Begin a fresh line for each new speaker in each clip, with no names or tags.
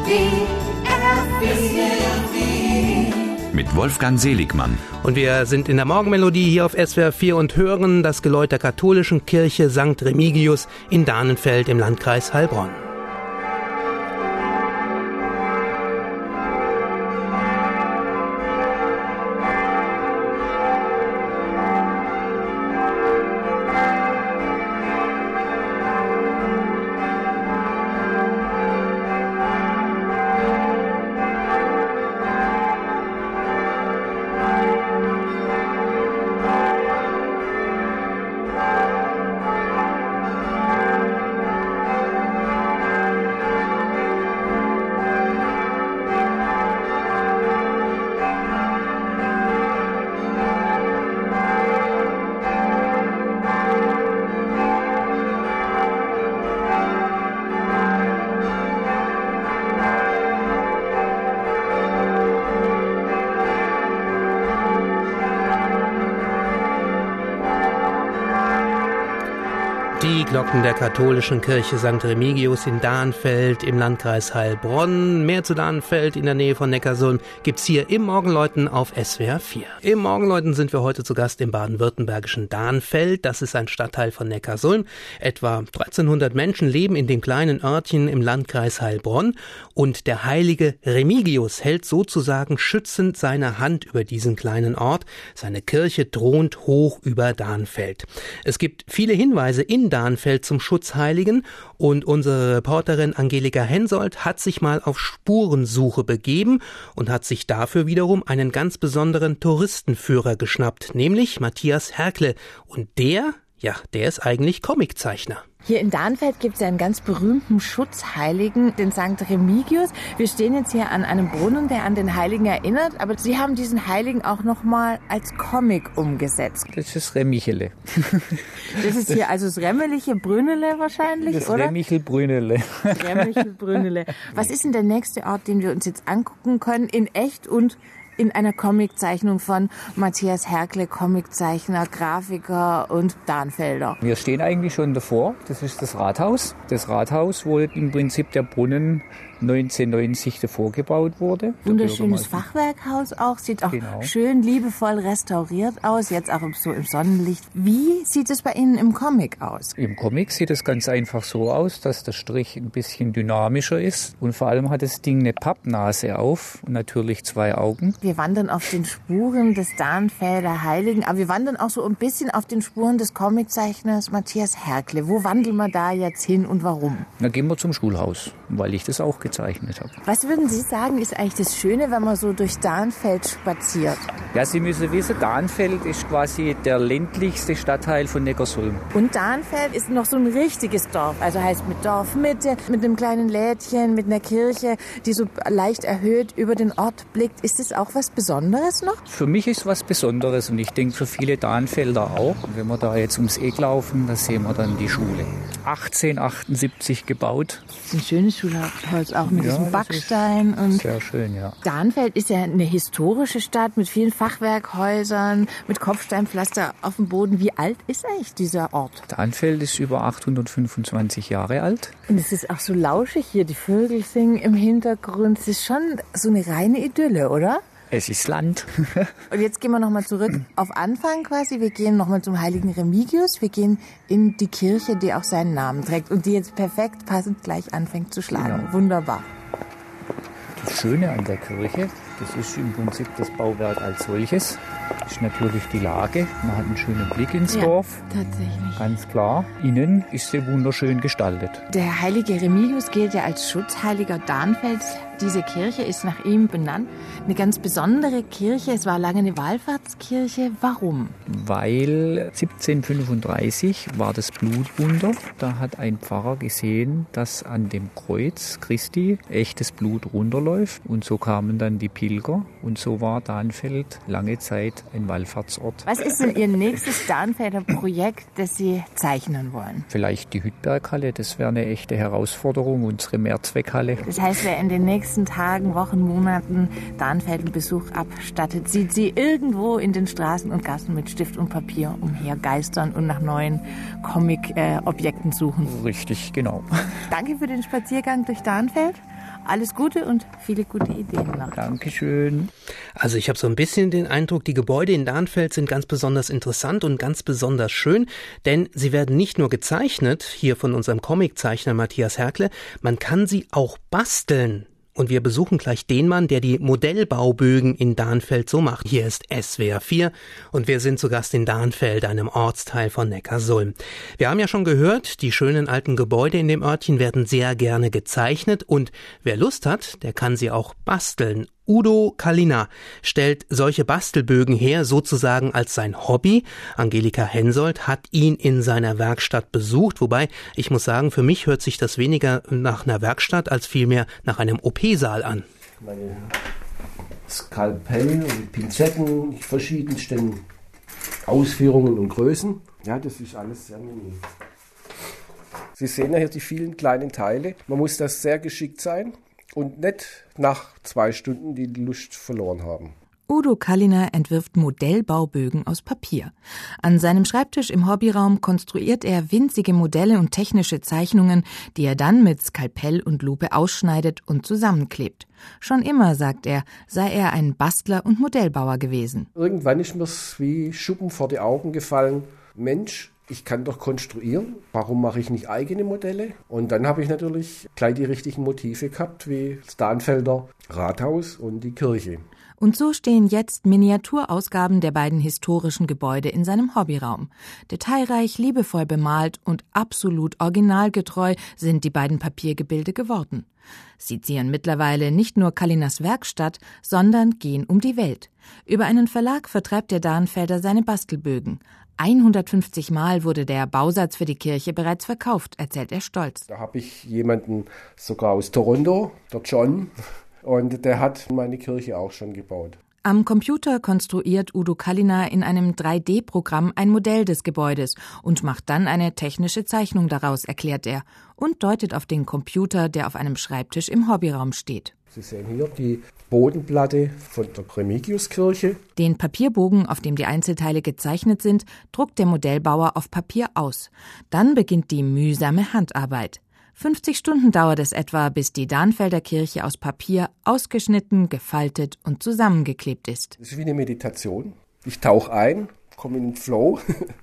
Mit Wolfgang Seligmann.
Und wir sind in der Morgenmelodie hier auf SWR 4 und hören das Geläut der katholischen Kirche St. Remigius in Dahnenfeld im Landkreis Heilbronn. Die Glocken der katholischen Kirche St. Remigius in Dahnenfeld im Landkreis Heilbronn. Mehr zu Dahnenfeld in der Nähe von Neckarsulm gibt's hier im Morgenläuten auf SWR 4. Im Morgenläuten sind wir heute zu Gast im baden-württembergischen Dahnenfeld. Das ist ein Stadtteil von Neckarsulm. Etwa 1300 Menschen leben in dem kleinen Örtchen im Landkreis Heilbronn. Und der heilige Remigius hält sozusagen schützend seine Hand über diesen kleinen Ort. Seine Kirche thront hoch über Dahnenfeld. Es gibt viele Hinweise in Dahnenfeld zum Schutzheiligen und unsere Reporterin Angelika Hensoldt hat sich mal auf Spurensuche begeben und hat sich dafür wiederum einen ganz besonderen Touristenführer geschnappt, nämlich Matthias Herkle. Und der ist eigentlich Comiczeichner.
Hier in Dahnenfeld gibt es ja einen ganz berühmten Schutzheiligen, den St. Remigius. Wir stehen jetzt hier an einem Brunnen, der an den Heiligen erinnert, aber Sie haben diesen Heiligen auch nochmal als Comic umgesetzt.
Das ist Remichele.
Das ist hier also das remmeliche Brünnele wahrscheinlich,
das
oder?
Remichel-Brünnele.
Remichel-Brünnele. Was ist denn der nächste Ort, den wir uns jetzt angucken können, in echt und in einer Comiczeichnung von Matthias Herkle, Comiczeichner, Grafiker und Dahnfelder?
Wir stehen eigentlich schon davor. Das ist das Rathaus. Das Rathaus, wo im Prinzip der Brunnen 1990 davor gebaut wurde.
Wunderschönes Fachwerkhaus auch, sieht auch schön liebevoll restauriert aus, jetzt auch so im Sonnenlicht. Wie sieht es bei Ihnen im Comic aus?
Im Comic sieht es ganz einfach so aus, dass der Strich ein bisschen dynamischer ist und vor allem hat das Ding eine Pappnase auf und natürlich 2 Augen.
Wir wandern auf den Spuren des Dahnenfelder Heiligen, aber wir wandern auch so ein bisschen auf den Spuren des Comiczeichners Matthias Herkle. Wo wandeln wir da jetzt hin und warum?
Dann gehen wir zum Schulhaus, weil ich das auch gezeichnet habe.
Was würden Sie sagen, ist eigentlich das Schöne, wenn man so durch Dahnenfeld spaziert?
Ja, Sie müssen wissen, Dahnenfeld ist quasi der ländlichste Stadtteil von Neckarsulm.
Und Dahnenfeld ist noch so ein richtiges Dorf, also heißt mit Dorfmitte, mit einem kleinen Lädchen, mit einer Kirche, die so leicht erhöht über den Ort blickt. Ist das auch was Besonderes noch?
Für mich ist was Besonderes und ich denke für viele Dahnenfelder auch. Und wenn wir da jetzt ums Eck laufen, da sehen wir dann die Schule. 1878 gebaut.
Das ist ein schönes Schulhaus, auch mit diesem Backstein. Und
sehr schön, ja.
Dahnenfeld ist ja eine historische Stadt mit vielen Fachwerkhäusern, mit Kopfsteinpflaster auf dem Boden. Wie alt ist eigentlich dieser Ort?
Dahnenfeld ist über 825 Jahre alt.
Und es ist auch so lauschig hier, die Vögel singen im Hintergrund. Es ist schon so eine reine Idylle, oder?
Es ist Land.
Und jetzt gehen wir nochmal zurück auf Anfang quasi. Wir gehen nochmal zum heiligen Remigius. Wir gehen in die Kirche, die auch seinen Namen trägt und die jetzt perfekt passend gleich anfängt zu schlagen. Genau. Wunderbar.
Das Schöne an der Kirche, das ist im Prinzip das Bauwerk als solches. Das ist natürlich die Lage. Man hat einen schönen Blick ins Dorf.
Tatsächlich.
Ganz klar. Innen ist sie wunderschön gestaltet.
Der heilige Remigius gilt ja als Schutzheiliger Dahnfelds. Diese Kirche ist nach ihm benannt. Eine ganz besondere Kirche. Es war lange eine Wallfahrtskirche. Warum?
Weil 1735 war das Blutwunder. Da hat ein Pfarrer gesehen, dass an dem Kreuz Christi echtes Blut runterläuft. Und so kamen dann die Pilger. Und so war Dahnfeld lange Zeit ein Wallfahrtsort.
Was ist denn Ihr nächstes Dahnfelder Projekt, das Sie zeichnen wollen?
Vielleicht die Hüttberghalle. Das wäre eine echte Herausforderung. Unsere Mehrzweckhalle.
Das heißt, wer in den nächsten Tagen, Wochen, Monaten Dahnfeld einen Besuch abstattet, sieht Sie irgendwo in den Straßen und Gassen mit Stift und Papier umhergeistern und nach neuen Comic-Objekten suchen.
Richtig, genau.
Danke für den Spaziergang durch Dahnfeld. alles Gute und viele gute Ideen noch.
Dankeschön.
Also ich habe so ein bisschen den Eindruck, die Gebäude in Dahnfeld sind ganz besonders interessant und ganz besonders schön, denn sie werden nicht nur gezeichnet, hier von unserem Comiczeichner Matthias Herkle, man kann sie auch basteln. Und wir besuchen gleich den Mann, der die Modellbaubögen in Dahnfeld so macht. Hier ist SWR 4 und wir sind zu Gast in Dahnfeld, einem Ortsteil von Neckarsulm. Wir haben ja schon gehört, die schönen alten Gebäude in dem Örtchen werden sehr gerne gezeichnet und wer Lust hat, der kann sie auch basteln. Udo Kallina stellt solche Bastelbögen her, sozusagen als sein Hobby. Angelika Hensoldt hat ihn in seiner Werkstatt besucht, wobei ich muss sagen, für mich hört sich das weniger nach einer Werkstatt als vielmehr nach einem OP-Saal an.
Meine Skalpell und Pinzetten, verschiedensten Ausführungen und Größen. Ja, das ist alles sehr mini. Sie sehen ja hier die vielen kleinen Teile. Man muss das sehr geschickt sein und nicht nach 2 Stunden die Lust verloren haben.
Udo Kallina entwirft Modellbaubögen aus Papier. An seinem Schreibtisch im Hobbyraum konstruiert er winzige Modelle und technische Zeichnungen, die er dann mit Skalpell und Lupe ausschneidet und zusammenklebt. Schon immer, sagt er, sei er ein Bastler und Modellbauer gewesen.
Irgendwann ist mir's wie Schuppen vor die Augen gefallen. Mensch, ich kann doch konstruieren. Warum mache ich nicht eigene Modelle? Und dann habe ich natürlich gleich die richtigen Motive gehabt, wie das Dahnfelder Rathaus und die Kirche.
Und so stehen jetzt Miniaturausgaben der beiden historischen Gebäude in seinem Hobbyraum. Detailreich, liebevoll bemalt und absolut originalgetreu sind die beiden Papiergebilde geworden. Sie zieren mittlerweile nicht nur Kallinas Werkstatt, sondern gehen um die Welt. Über einen Verlag vertreibt der Dahnfelder seine Bastelbögen. 150 Mal wurde der Bausatz für die Kirche bereits verkauft, erzählt er stolz.
Da habe ich jemanden sogar aus Toronto, der John, und der hat meine Kirche auch schon gebaut.
Am Computer konstruiert Udo Kallina in einem 3D-Programm ein Modell des Gebäudes und macht dann eine technische Zeichnung daraus, erklärt er, und deutet auf den Computer, der auf einem Schreibtisch im Hobbyraum steht.
Sie sehen hier die Bodenplatte von der Remigiuskirche.
Den Papierbogen, auf dem die Einzelteile gezeichnet sind, druckt der Modellbauer auf Papier aus. Dann beginnt die mühsame Handarbeit. 50 Stunden dauert es etwa, bis die Dahnfelder Kirche aus Papier ausgeschnitten, gefaltet und zusammengeklebt ist.
Das ist wie eine Meditation. Ich tauche ein, komme in den Flow,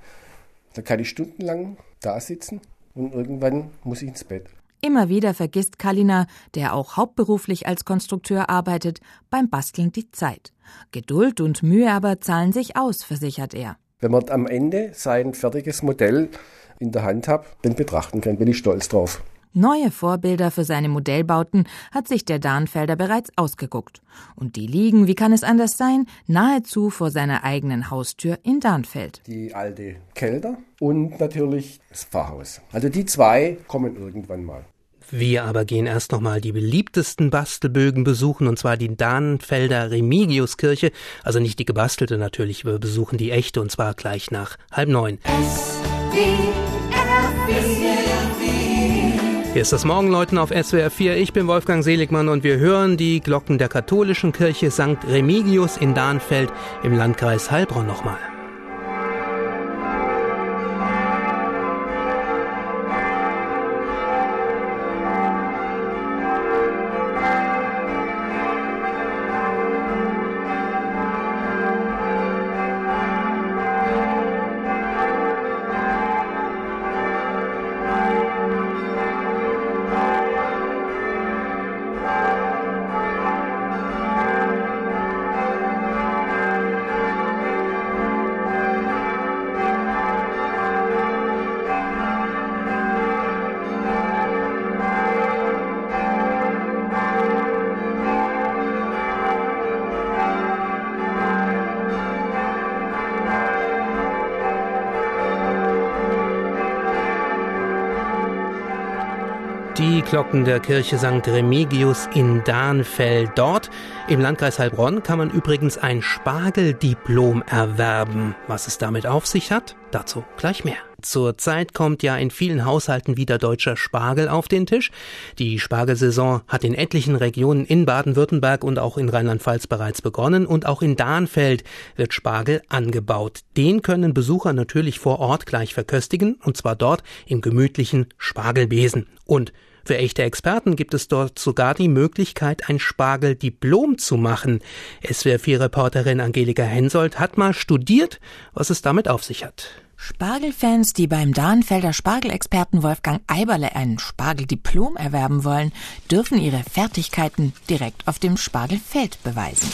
da kann ich stundenlang da sitzen und irgendwann muss ich ins Bett.
Immer wieder vergisst Kallina, der auch hauptberuflich als Konstrukteur arbeitet, beim Basteln die Zeit. Geduld und Mühe aber zahlen sich aus, versichert er.
Wenn man am Ende sein fertiges Modell in der Hand hat, dann betrachten kann, bin ich stolz drauf.
Neue Vorbilder für seine Modellbauten hat sich der Dahnfelder bereits ausgeguckt. Und die liegen, wie kann es anders sein, nahezu vor seiner eigenen Haustür in Dahnfeld.
Die alte Kelter und natürlich das Pfarrhaus. Also die 2 kommen irgendwann mal.
Wir aber gehen erst nochmal die beliebtesten Bastelbögen besuchen, und zwar die Dahnfelder Remigiuskirche. Also nicht die gebastelte natürlich, wir besuchen die echte, und zwar gleich nach 8:30. Hier ist das Morgenläuten auf SWR 4. Ich bin Wolfgang Seligmann und wir hören die Glocken der katholischen Kirche St. Remigius in Dahnfeld im Landkreis Heilbronn nochmal. Die Glocken der Kirche St. Remigius in Dahnfeld. Dort im Landkreis Heilbronn kann man übrigens ein Spargeldiplom erwerben. Was es damit auf sich hat, dazu gleich mehr. Zurzeit kommt ja in vielen Haushalten wieder deutscher Spargel auf den Tisch. Die Spargelsaison hat in etlichen Regionen in Baden-Württemberg und auch in Rheinland-Pfalz bereits begonnen, und auch in Dahnfeld wird Spargel angebaut. Den können Besucher natürlich vor Ort gleich verköstigen, und zwar dort im gemütlichen Spargelbesen. Und Für echte Experten gibt es dort sogar die Möglichkeit, ein Spargeldiplom zu machen. SWR4-Reporterin Angelika Hensoldt hat mal studiert, was es damit auf sich hat.
Spargelfans, die beim Dahnfelder Spargelexperten Wolfgang Eiberle ein Spargeldiplom erwerben wollen, dürfen ihre Fertigkeiten direkt auf dem Spargelfeld beweisen.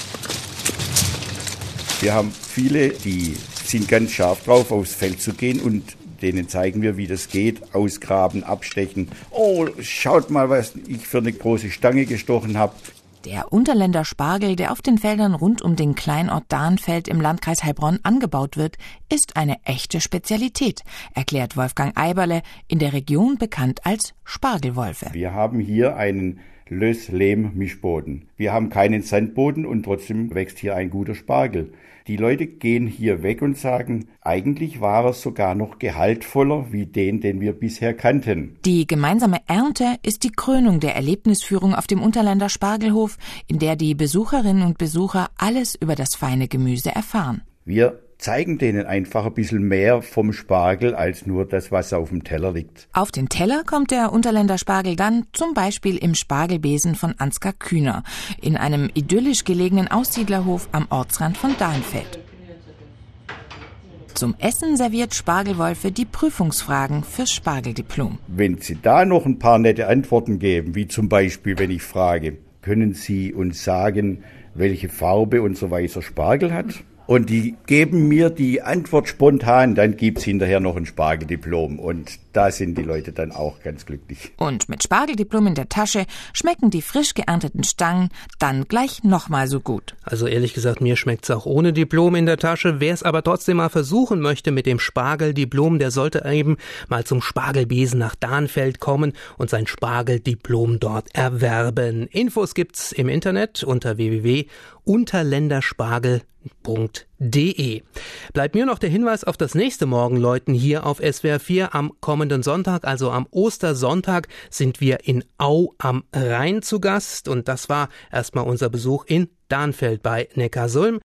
Wir haben viele, die sind ganz scharf drauf, aufs Feld zu gehen und denen zeigen wir, wie das geht. Ausgraben, abstechen. Oh, schaut mal, was ich für eine große Stange gestochen habe.
Der Unterländer Spargel, der auf den Feldern rund um den Kleinort Dahnfeld im Landkreis Heilbronn angebaut wird, ist eine echte Spezialität, erklärt Wolfgang Eiberle, in der Region bekannt als Spargelwolfe.
Wir haben hier einen Löss-Lehm-Mischboden. Wir haben keinen Sandboden und trotzdem wächst hier ein guter Spargel. Die Leute gehen hier weg und sagen, eigentlich war er sogar noch gehaltvoller wie den wir bisher kannten.
Die gemeinsame Ernte ist die Krönung der Erlebnisführung auf dem Unterländer Spargelhof, in der die Besucherinnen und Besucher alles über das feine Gemüse erfahren.
Wir zeigen denen einfach ein bisschen mehr vom Spargel als nur das, was auf dem Teller liegt.
Auf den Teller kommt der Unterländer Spargel dann zum Beispiel im Spargelbesen von Ansgar Kühner, in einem idyllisch gelegenen Aussiedlerhof am Ortsrand von Dahnfeld. Zum Essen serviert Spargelwolfe die Prüfungsfragen fürs Spargeldiplom.
Wenn Sie da noch ein paar nette Antworten geben, wie zum Beispiel, wenn ich frage, können Sie uns sagen, welche Farbe unser weißer Spargel hat? Und die geben mir die Antwort spontan, dann gibt's hinterher noch ein Spargeldiplom. Und da sind die Leute dann auch ganz glücklich.
Und mit Spargeldiplom in der Tasche schmecken die frisch geernteten Stangen dann gleich nochmal so gut.
Also ehrlich gesagt, mir schmeckt's auch ohne Diplom in der Tasche. Wer es aber trotzdem mal versuchen möchte mit dem Spargeldiplom, der sollte eben mal zum Spargelbesen nach Dahnfeld kommen und sein Spargeldiplom dort erwerben. Infos gibt's im Internet unter www.unterländerspargel.de. Bleibt mir noch der Hinweis auf das nächste Morgenläuten hier auf SWR4 am kommenden Sonntag, also am Ostersonntag, sind wir in Au am Rhein zu Gast und das war erstmal unser Besuch in Dahnfeld bei Neckarsulm.